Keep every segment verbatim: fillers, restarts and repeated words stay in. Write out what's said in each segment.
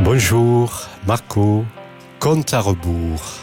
Bonjour, Marco, compte à rebours.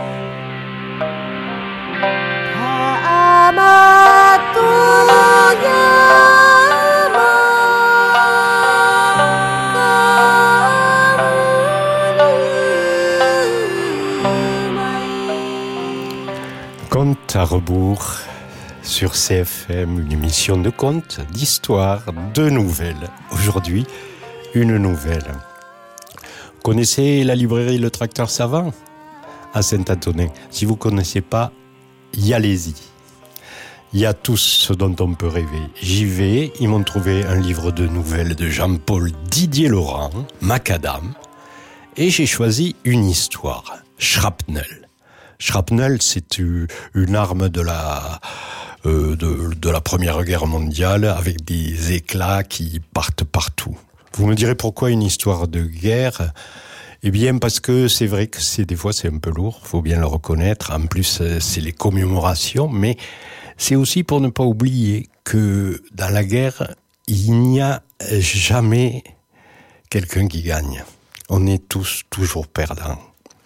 Compte à rebours sur C F M, une émission de contes, d'histoires, de nouvelles. Aujourd'hui, une nouvelle. Connaissez la librairie Le Tracteur Savant à Saint-Antonin? Si vous ne connaissez pas, y allez-y. Il y a tout ce dont on peut rêver. J'y vais, ils m'ont trouvé un livre de nouvelles de Jean-Paul Didier Laurent, Macadam, et j'ai choisi une histoire, Shrapnel. Shrapnel, c'est une arme de la, euh, de, de la Première Guerre mondiale avec des éclats qui partent partout. Vous me direz pourquoi une histoire de guerre? Eh bien, parce que c'est vrai que c'est, des fois c'est un peu lourd, faut bien le reconnaître. En plus, c'est les commémorations, mais c'est aussi pour ne pas oublier que dans la guerre, il n'y a jamais quelqu'un qui gagne. On est tous toujours perdants.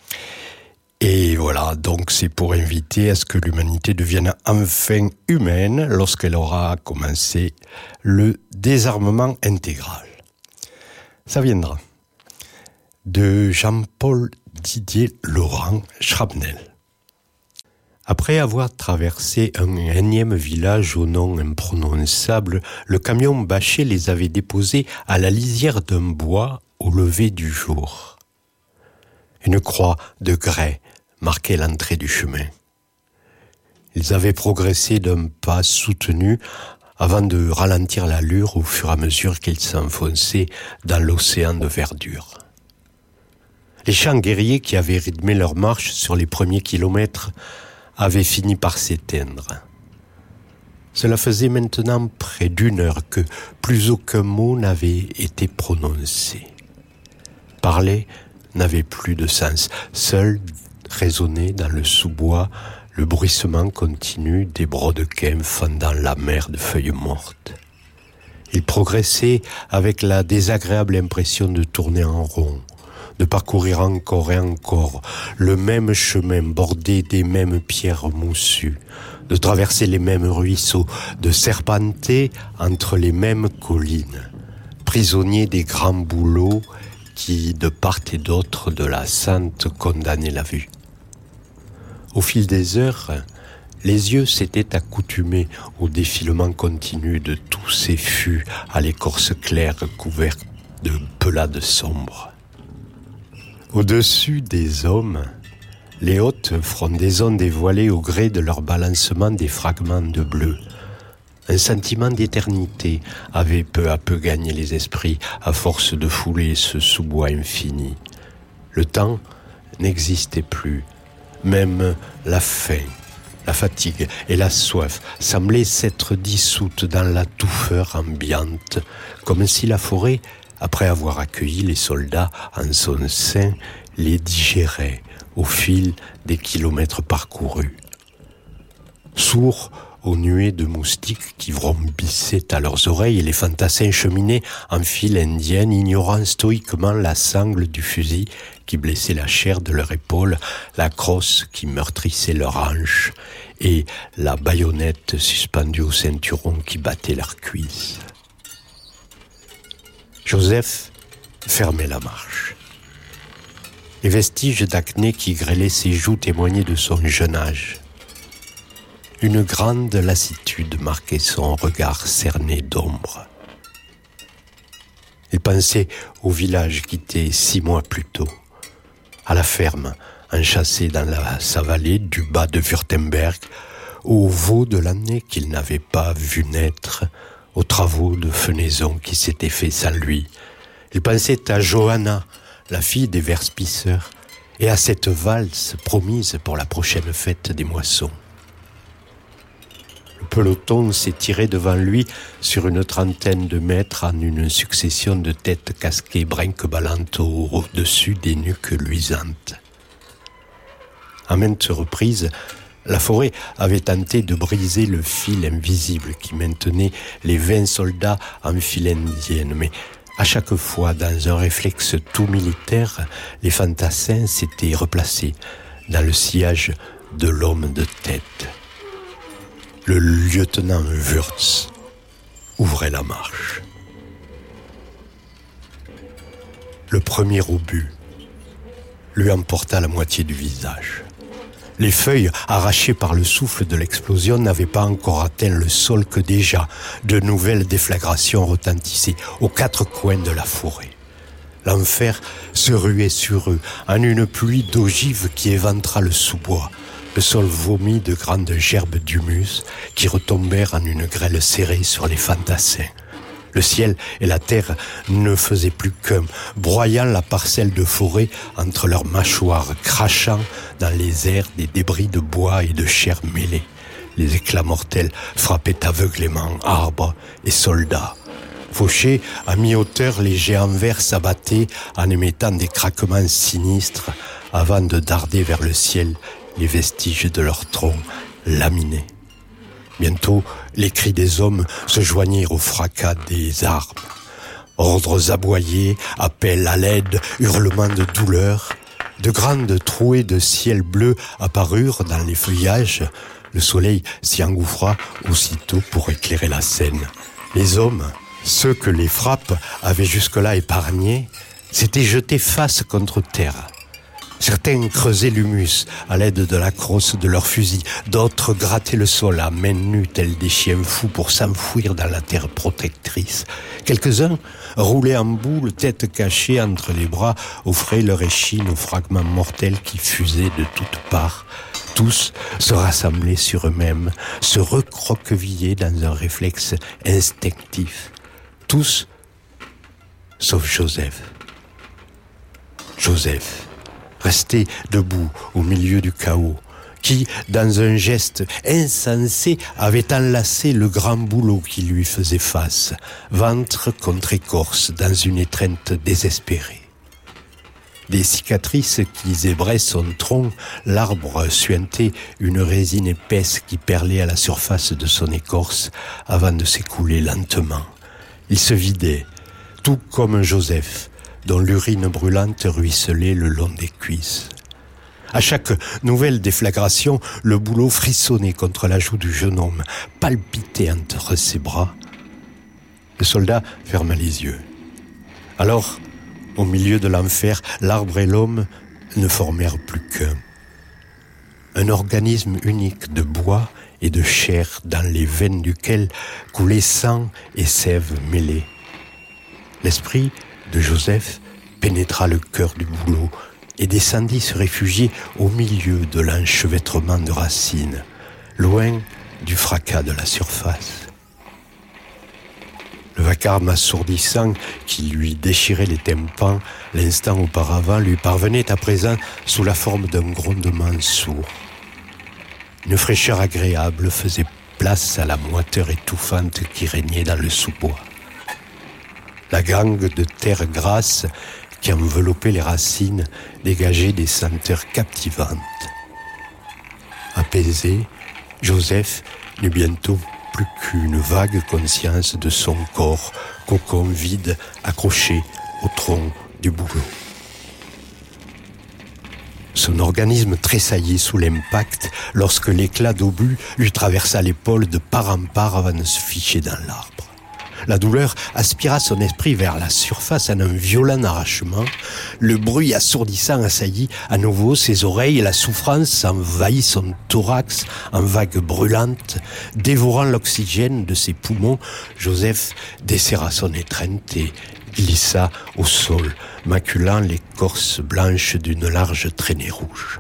Et voilà, donc c'est pour inviter à ce que l'humanité devienne enfin humaine lorsqu'elle aura commencé le désarmement intégral. Ça viendra de Jean-Paul Didier Laurent, Shrapnel. Après avoir traversé un énième village au nom imprononçable, le camion bâché les avait déposés à la lisière d'un bois au lever du jour. Une croix de grès marquait l'entrée du chemin. Ils avaient progressé d'un pas soutenu avant de ralentir l'allure au fur et à mesure qu'ils s'enfonçaient dans l'océan de verdure. Les chants guerriers qui avaient rythmé leur marche sur les premiers kilomètres avaient fini par s'éteindre. Cela faisait maintenant près d'une heure que plus aucun mot n'avait été prononcé. Parler n'avait plus de sens. Seul résonnait dans le sous-bois le bruissement continu des brodequins fendant la mer de feuilles mortes. Ils progressaient avec la désagréable impression de tourner en rond, de parcourir encore et encore le même chemin bordé des mêmes pierres moussues, de traverser les mêmes ruisseaux, de serpenter entre les mêmes collines, prisonniers des grands bouleaux qui, de part et d'autre de la Sente, condamnaient la vue. Au fil des heures, les yeux s'étaient accoutumés au défilement continu de tous ces fûts à l'écorce claire couverte de pelades sombres. Au-dessus des hommes, les hautes frondaisons dévoilaient au gré de leur balancement des fragments de bleu. Un sentiment d'éternité avait peu à peu gagné les esprits à force de fouler ce sous-bois infini. Le temps n'existait plus. Même la faim, la fatigue et la soif semblaient s'être dissoutes dans la touffeur ambiante, comme si la forêt, après avoir accueilli les soldats en son sein, les digérait au fil des kilomètres parcourus. Sourds aux nuées de moustiques qui vrombissaient à leurs oreilles, les fantassins cheminaient en file indienne, ignorant stoïquement la sangle du fusil qui blessait la chair de leur épaule, la crosse qui meurtrissait leur hanche et la baïonnette suspendue au ceinturon qui battait leurs cuisses. Joseph fermait la marche. Les vestiges d'acné qui grêlaient ses joues témoignaient de son jeune âge. Une grande lassitude marquait son regard cerné d'ombre. Il pensait au village quitté six mois plus tôt, à la ferme, enchâssée dans la vallée du bas de Württemberg, au veau de l'année qu'il n'avait pas vu naître, aux travaux de fenaison qui s'étaient faits sans lui. Il pensait à Johanna, la fille des verspisseurs, et à cette valse promise pour la prochaine fête des moissons. Le peloton s'étirait devant lui sur une trentaine de mètres en une succession de têtes casquées brinque-ballantes au-dessus des nuques luisantes. À maintes reprises, la forêt avait tenté de briser le fil invisible qui maintenait les vingt soldats en file indienne, mais À chaque fois, dans un réflexe tout militaire, les fantassins s'étaient replacés dans le sillage de l'homme de tête. Le lieutenant Wurtz ouvrait la marche. Le premier obus lui emporta la moitié du visage. Les feuilles arrachées par le souffle de l'explosion n'avaient pas encore atteint le sol que déjà de nouvelles déflagrations retentissaient aux quatre coins de la forêt. L'enfer se ruait sur eux en une pluie d'ogives qui éventra le sous-bois. Le sol vomit de grandes gerbes d'humus qui retombèrent en une grêle serrée sur les fantassins. Le ciel et la terre ne faisaient plus qu'un, broyant la parcelle de forêt entre leurs mâchoires, crachant dans les airs des débris de bois et de chair mêlés. Les éclats mortels frappaient aveuglément arbres et soldats. Fauchés à mi-hauteur, les géants verts s'abattaient en émettant des craquements sinistres avant de darder vers le ciel les vestiges de leurs troncs laminés. Bientôt, les cris des hommes se joignirent au fracas des armes. Ordres aboyés, appels à l'aide, hurlements de douleur. De grandes trouées de ciel bleu apparurent dans les feuillages. Le soleil s'y engouffra aussitôt pour éclairer la scène. Les hommes, ceux que les frappes avaient jusque-là épargnés, s'étaient jetés face contre terre. Certains creusaient l'humus à l'aide de la crosse de leurs fusils, d'autres grattaient le sol à main nue tels des chiens fous pour s'enfouir dans la terre protectrice. Quelques-uns roulaient en boule, tête cachée entre les bras, offraient leur échine aux fragments mortels qui fusaient de toutes parts. Tous se rassemblaient sur eux-mêmes, se recroquevillaient dans un réflexe instinctif. Tous, sauf Joseph. Joseph, resté debout au milieu du chaos, qui, dans un geste insensé, avait enlacé le grand bouleau qui lui faisait face, ventre contre écorce, dans une étreinte désespérée. Des cicatrices qui zébraient son tronc, l'arbre suintait une résine épaisse qui perlait à la surface de son écorce avant de s'écouler lentement. Il se vidait, tout comme Joseph, dont l'urine brûlante ruisselait le long des cuisses. À chaque nouvelle déflagration, le bouleau frissonnait contre la joue du jeune homme, palpitait entre ses bras. Le soldat ferma les yeux. Alors, au milieu de l'enfer, l'arbre et l'homme ne formèrent plus qu'un. Un organisme unique de bois et de chair dans les veines duquel coulait sang et sève mêlée. L'esprit de Joseph pénétra le cœur du bouleau et descendit se réfugier au milieu de l'enchevêtrement de racines, loin du fracas de la surface. Le vacarme assourdissant qui lui déchirait les tympans l'instant auparavant lui parvenait à présent sous la forme d'un grondement sourd. Une fraîcheur agréable faisait place à la moiteur étouffante qui régnait dans le sous-bois. La gangue de terre grasse qui enveloppait les racines dégageait des senteurs captivantes. Apaisé, Joseph n'eut bientôt plus qu'une vague conscience de son corps, cocon vide accroché au tronc du bouleau. Son organisme tressaillit sous l'impact lorsque l'éclat d'obus lui traversa l'épaule de part en part avant de se ficher dans l'arbre. La douleur aspira son esprit vers la surface en un violent arrachement. Le bruit assourdissant assaillit à nouveau ses oreilles et la souffrance envahit son thorax en vagues brûlantes. Dévorant l'oxygène de ses poumons, Joseph desserra son étreinte et glissa au sol, maculant l'écorce blanche d'une large traînée rouge.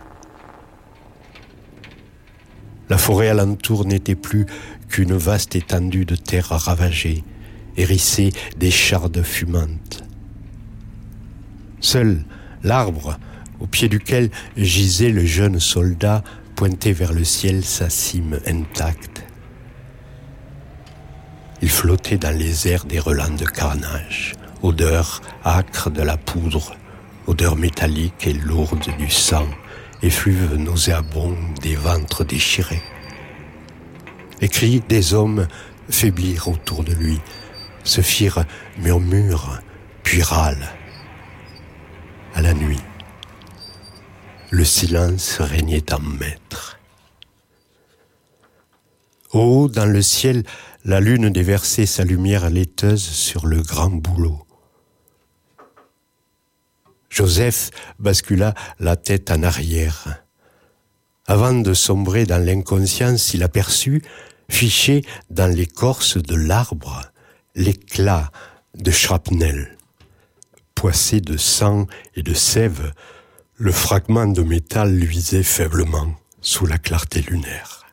La forêt alentour n'était plus qu'une vaste étendue de terre ravagée, hérissée d'échardes fumantes. Seul l'arbre, au pied duquel gisait le jeune soldat, pointait vers le ciel sa cime intacte. Il flottait dans les airs des relents de carnage, odeur âcre de la poudre, odeur métallique et lourde du sang, effluve nauséabond des ventres déchirés. Les cris des hommes faiblirent autour de lui, se firent murmures puis râle. À la nuit, le silence régnait en maître. Au haut, dans le ciel, la lune déversait sa lumière laiteuse sur le grand bouleau. Joseph bascula la tête en arrière. Avant de sombrer dans l'inconscience, il aperçut, fiché dans l'écorce de l'arbre, l'éclat de shrapnel. Poissé de sang et de sève, le fragment de métal luisait faiblement sous la clarté lunaire.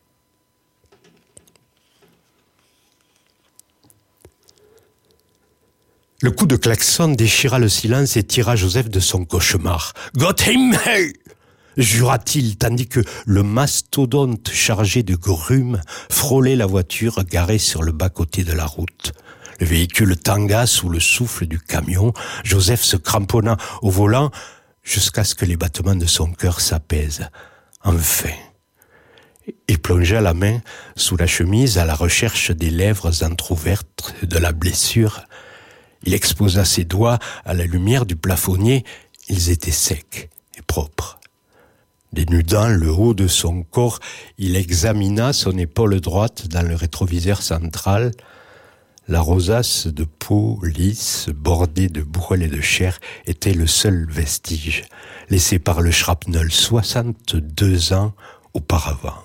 Le coup de klaxon déchira le silence et tira Joseph de son cauchemar. « Gott Himmel !» jura-t-il, tandis que le mastodonte chargé de grumes frôlait la voiture garée sur le bas-côté de la route. Le véhicule tangua sous le souffle du camion. Joseph se cramponna au volant jusqu'à ce que les battements de son cœur s'apaisent. Enfin, il plongea la main sous la chemise à la recherche des lèvres entr'ouvertes de la blessure. Il exposa ses doigts à la lumière du plafonnier. Ils étaient secs et propres. Dénudant le haut de son corps, il examina son épaule droite dans le rétroviseur central. La rosace de peau lisse, bordée de brouelles et de chair, était le seul vestige laissé par le shrapnel soixante-deux ans auparavant.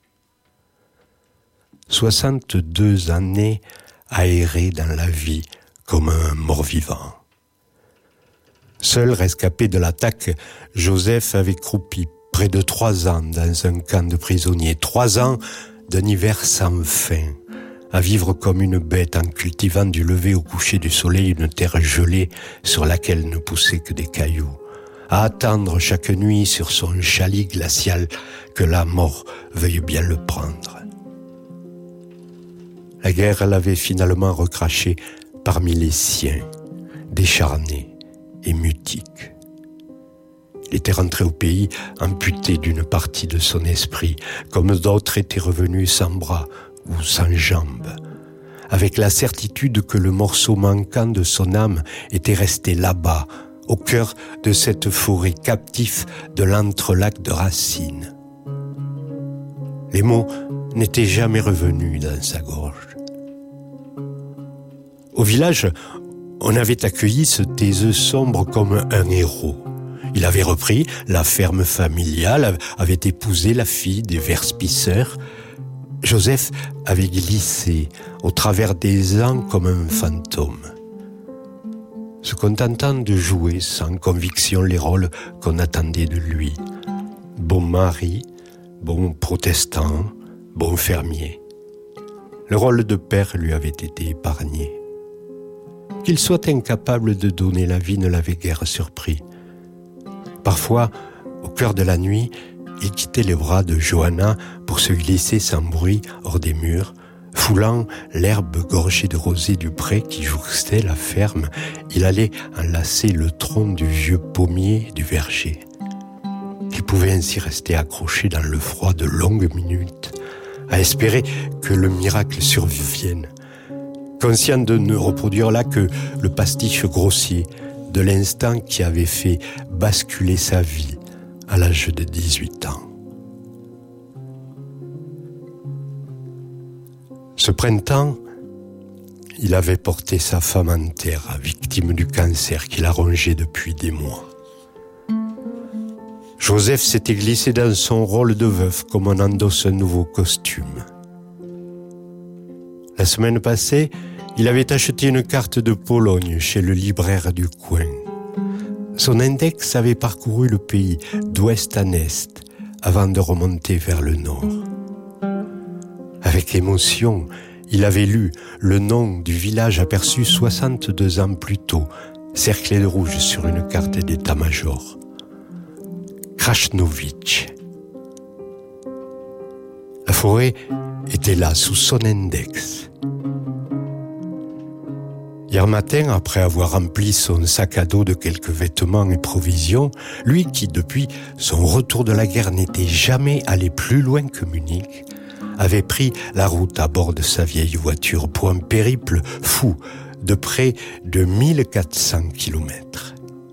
soixante-deux années aérées dans la vie comme un mort-vivant. Seul rescapé de l'attaque, Joseph avait croupi près de trois ans dans un camp de prisonniers, trois ans d'un hiver sans fin, à vivre comme une bête en cultivant du lever au coucher du soleil une terre gelée sur laquelle ne poussaient que des cailloux, à attendre chaque nuit sur son chalit glacial que la mort veuille bien le prendre. La guerre l'avait finalement recraché parmi les siens, décharné et mutique. Il était rentré au pays amputé d'une partie de son esprit, comme d'autres étaient revenus sans bras ou sans jambes, avec la certitude que le morceau manquant de son âme était resté là-bas, au cœur de cette forêt, captif de l'entrelac de racines. Les mots n'étaient jamais revenus dans sa gorge. Au village, on avait accueilli ce taiseux sombre comme un héros. Il avait repris la ferme familiale, avait épousé la fille des verspisseurs. Joseph avait glissé au travers des ans comme un fantôme, se contentant de jouer sans conviction les rôles qu'on attendait de lui. Bon mari, bon protestant, bon fermier. Le rôle de père lui avait été épargné. Qu'il soit incapable de donner la vie ne l'avait guère surpris. Parfois, au cœur de la nuit, il quittait les bras de Johanna pour se glisser sans bruit hors des murs, foulant l'herbe gorgée de rosée du pré qui jouxtait la ferme. Il allait enlacer le tronc du vieux pommier du verger. Il pouvait ainsi rester accroché dans le froid de longues minutes, à espérer que le miracle survienne, conscient de ne reproduire là que le pastiche grossier de l'instant qui avait fait basculer sa vie à l'âge de dix-huit ans. Ce printemps, il avait porté sa femme en terre, victime du cancer qui la rongeait depuis des mois. Joseph s'était glissé dans son rôle de veuf comme on endosse un nouveau costume. La semaine passée, il avait acheté une carte de Pologne chez le libraire du coin. Son index avait parcouru le pays d'ouest en est avant de remonter vers le nord. Avec émotion, il avait lu le nom du village aperçu soixante-deux ans plus tôt, cerclé de rouge sur une carte d'état-major. Krasnovitch. La forêt était là, sous son index. Hier matin, après avoir rempli son sac à dos de quelques vêtements et provisions, lui qui, depuis son retour de la guerre, n'était jamais allé plus loin que Munich, avait pris la route à bord de sa vieille voiture pour un périple fou de près de mille quatre cents kilomètres.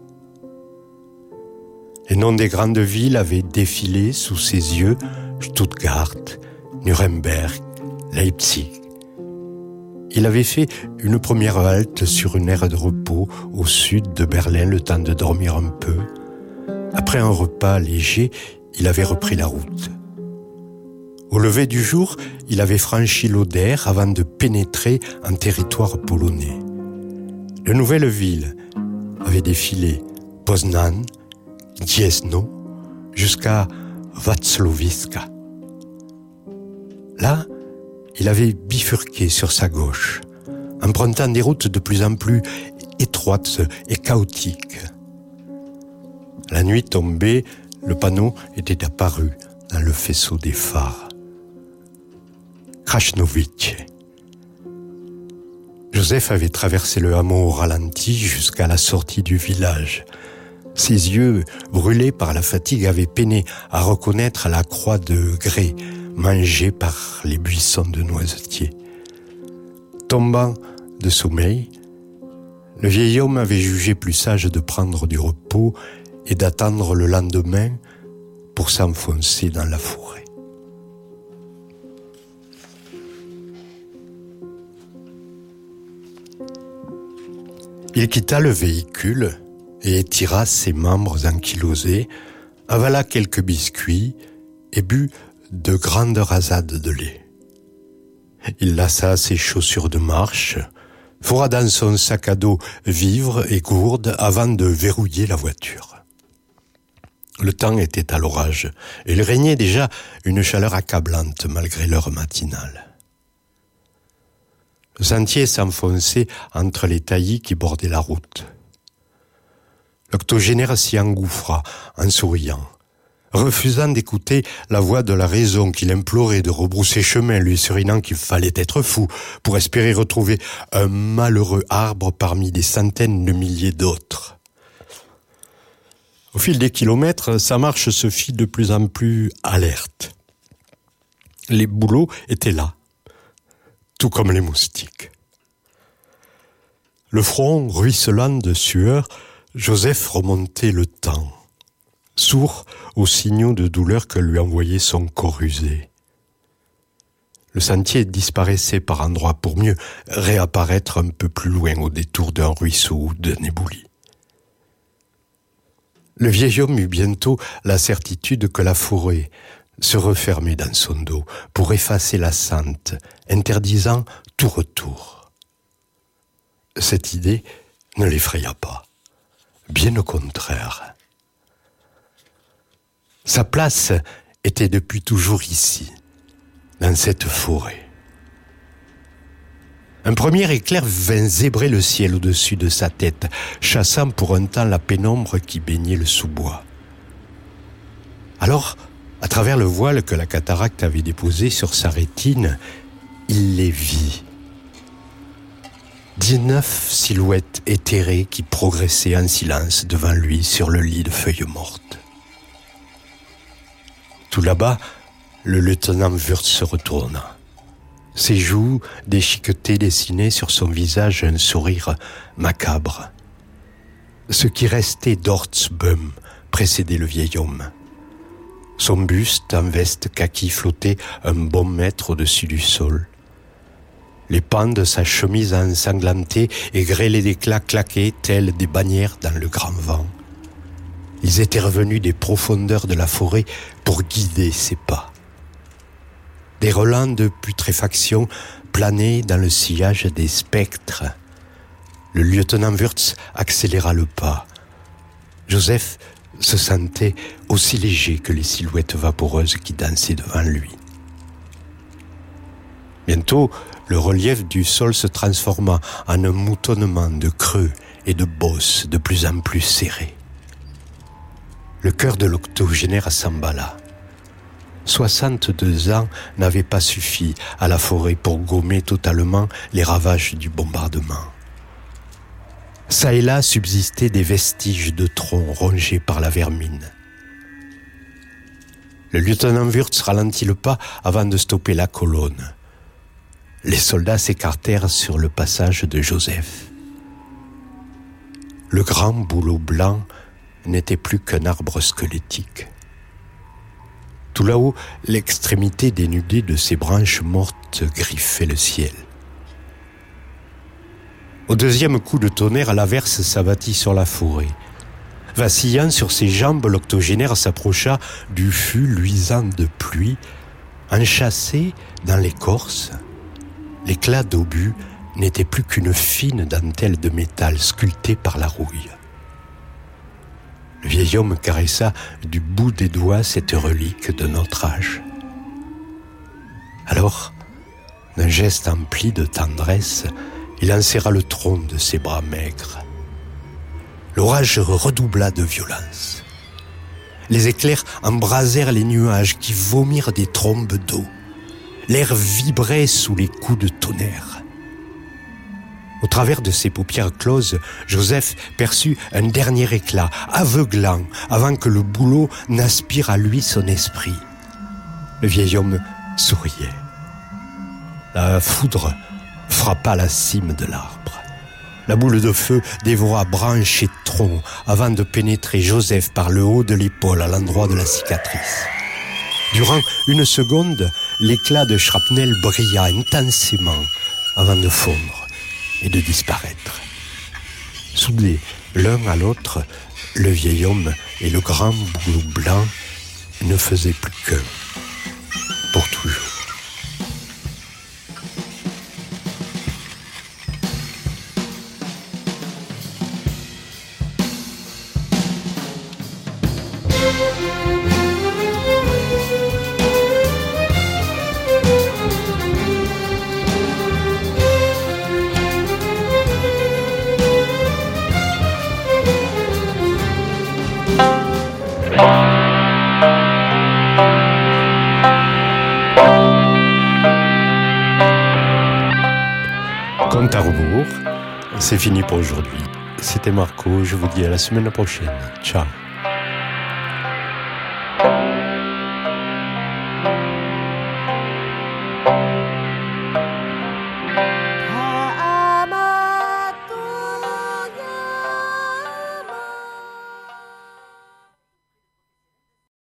Les noms des grandes villes avaient défilé sous ses yeux: Stuttgart, Nuremberg, Leipzig. Il avait fait une première halte sur une aire de repos au sud de Berlin, le temps de dormir un peu. Après un repas léger, il avait repris la route. Au lever du jour, il avait franchi l'Oder avant de pénétrer en territoire polonais. De nouvelles villes avaient défilé: Poznan, Gniezno, jusqu'à Wacławiska. Là, il avait bifurqué sur sa gauche, empruntant des routes de plus en plus étroites et chaotiques. La nuit tombée, le panneau était apparu dans le faisceau des phares. Krasnowice. Joseph avait traversé le hameau au ralenti jusqu'à la sortie du village. Ses yeux, brûlés par la fatigue, avaient peiné à reconnaître la croix de grès mangée par les buissons de noisetiers. Tombant de sommeil, le vieil homme avait jugé plus sage de prendre du repos et d'attendre le lendemain pour s'enfoncer dans la forêt. Il quitta le véhicule et étira ses membres ankylosés, avala quelques biscuits et but de grandes rasades de lait. Il lassa ses chaussures de marche, fourra dans son sac à dos vivres et gourdes avant de verrouiller la voiture. Le temps était à l'orage et il régnait déjà une chaleur accablante malgré l'heure matinale. Le sentier s'enfonçait entre les taillis qui bordaient la route. L'octogénaire s'y engouffra en souriant, refusant d'écouter la voix de la raison qu'il implorait de rebrousser chemin, lui surinant qu'il fallait être fou pour espérer retrouver un malheureux arbre parmi des centaines de milliers d'autres. Au fil des kilomètres, sa marche se fit de plus en plus alerte. Les bouleaux étaient là, tout comme les moustiques. Le front ruisselant de sueur, Joseph remontait le temps, sourd aux signaux de douleur que lui envoyait son corps usé. Le sentier disparaissait par endroits pour mieux réapparaître un peu plus loin au détour d'un ruisseau ou d'un éboulis. Le vieil homme eut bientôt la certitude que la forêt se refermait dans son dos pour effacer la sente, interdisant tout retour. Cette idée ne l'effraya pas, bien au contraire. Sa place était depuis toujours ici, dans cette forêt. Un premier éclair vint zébrer le ciel au-dessus de sa tête, chassant pour un temps la pénombre qui baignait le sous-bois. Alors, à travers le voile que la cataracte avait déposé sur sa rétine, il les vit. Dix-neuf silhouettes éthérées qui progressaient en silence devant lui sur le lit de feuilles mortes. Tout là-bas, le lieutenant Wurtz se retourna. Ses joues déchiquetées dessinaient sur son visage un sourire macabre. Ce qui restait d'Ortsböhm précédait le vieil homme. Son buste en veste kaki flottait un bon mètre au-dessus du sol. Les pans de sa chemise ensanglantée et grêlés d'éclats claquaient tels des bannières dans le grand vent. Ils étaient revenus des profondeurs de la forêt pour guider ses pas. Des relents de putréfaction planaient dans le sillage des spectres. Le lieutenant Wurtz accéléra le pas. Joseph se sentait aussi léger que les silhouettes vaporeuses qui dansaient devant lui. Bientôt, le relief du sol se transforma en un moutonnement de creux et de bosses de plus en plus serrés. Le cœur de l'octogénaire s'emballa. Soixante-deux ans n'avaient pas suffi à la forêt pour gommer totalement les ravages du bombardement. Ça et là subsistaient des vestiges de troncs rongés par la vermine. Le lieutenant Wurtz ralentit le pas avant de stopper la colonne. Les soldats s'écartèrent sur le passage de Joseph. le grand bouleau blanc n'était plus qu'un arbre squelettique. Tout là-haut, l'extrémité dénudée de ses branches mortes griffait le ciel. Au deuxième coup de tonnerre, l'averse s'abattit sur la forêt. Vacillant sur ses jambes, l'octogénaire s'approcha du fût luisant de pluie, enchâssé dans l'écorce. L'éclat d'obus n'était plus qu'une fine dentelle de métal sculptée par la rouille. Le vieil homme caressa du bout des doigts cette relique de notre âge. Alors, d'un geste empli de tendresse, il enserra le tronc de ses bras maigres. L'orage redoubla de violence. Les éclairs embrasèrent les nuages qui vomirent des trombes d'eau. L'air vibrait sous les coups de tonnerre. Au travers de ses paupières closes, Joseph perçut un dernier éclat, aveuglant, avant que le bouleau n'aspire à lui son esprit. Le vieil homme souriait. La foudre frappa la cime de l'arbre. La boule de feu dévora branches et troncs avant de pénétrer Joseph par le haut de l'épaule à l'endroit de la cicatrice. Durant une seconde, l'éclat de shrapnel brilla intensément avant de fondre et de disparaître. Soudés l'un à l'autre, le vieil homme et le grand bouleau blanc ne faisaient plus qu'un, pour toujours. Compte à rebours, c'est fini pour aujourd'hui. C'était Marco, je vous dis à la semaine prochaine. Ciao.